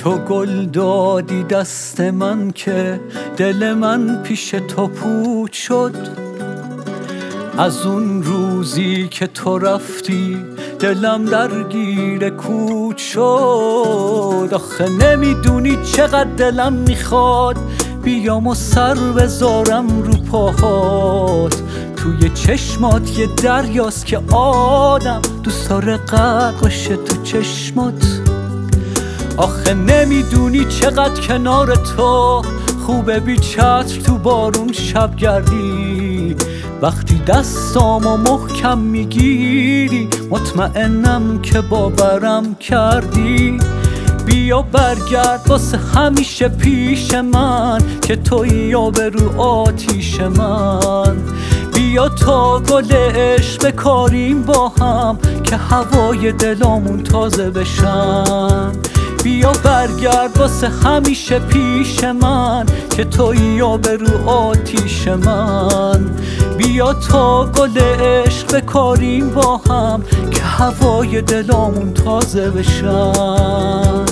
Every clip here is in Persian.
تو گل دادی دست من که دل من پیش تو پوچ شد. از اون روزی که تو رفتی دلم درگیر کوچ شد. آخه نمیدونی چقدر دلم میخواد بیام و سر بذارم رو پاهات. توی چشمات یه دریاست که آدم دوست داره غرق بشه تو چشمات. آخه نمیدونی چقدر کنار تو خوبه بی چتر تو بارون شب گردی. وقتی دستامو محکم میگیری مطمئنم که باورم کردی. بیا برگرد واسه همیشه پیش من که تویی آبرو آتیش من. بیا تا گل عشق بکاریم با هم که هوای دلامون تازه بشن. بیا برگرد واسه همیشه پیش من که تویی آبرو آتیش من. بیا تا گل عشق بکاریم با هم که هوای دلامون تازه بشن.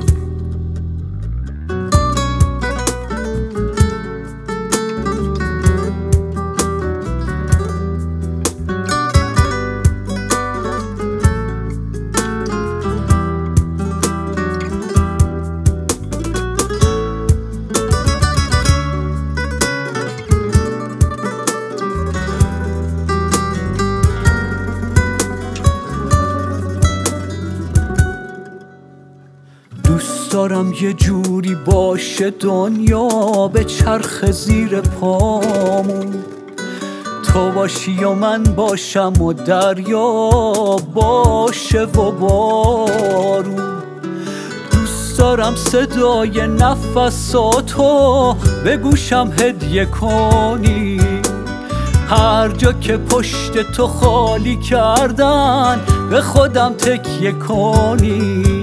دوست دارم یه جوری باشه دنیا به چرخ زیر پامون. تو باشی یا من باشم و دریا باشه و بارون. دوست دارم صدای نفساتو به گوشم هدیه کنی. هر جا که پشت تو خالی کردن به خودم تکیه کنی.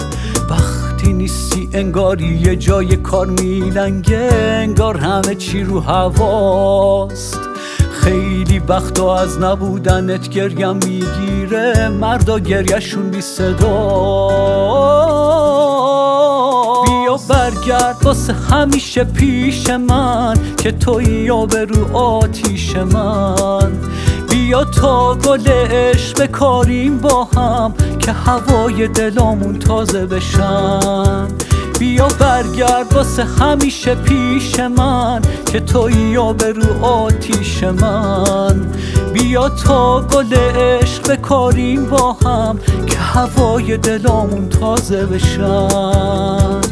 نیستی انگاری یه جای کار میلنگه، انگار همه چی رو هواست. خیلی وقتا از نبودنت گریم میگیره، مردا گریهشون بی صدا. بیا برگرد واسه همیشه پیش من که تویی آبرو آتیش من. بیا تا گل عشق بکاریم با هم که هوای دلامون تازه بشن. بیا برگرد واسه همیشه پیش من که تویی آبرو آتیش من. بیا تا گل عشق بکاریم با هم که هوای دلامون تازه بشن.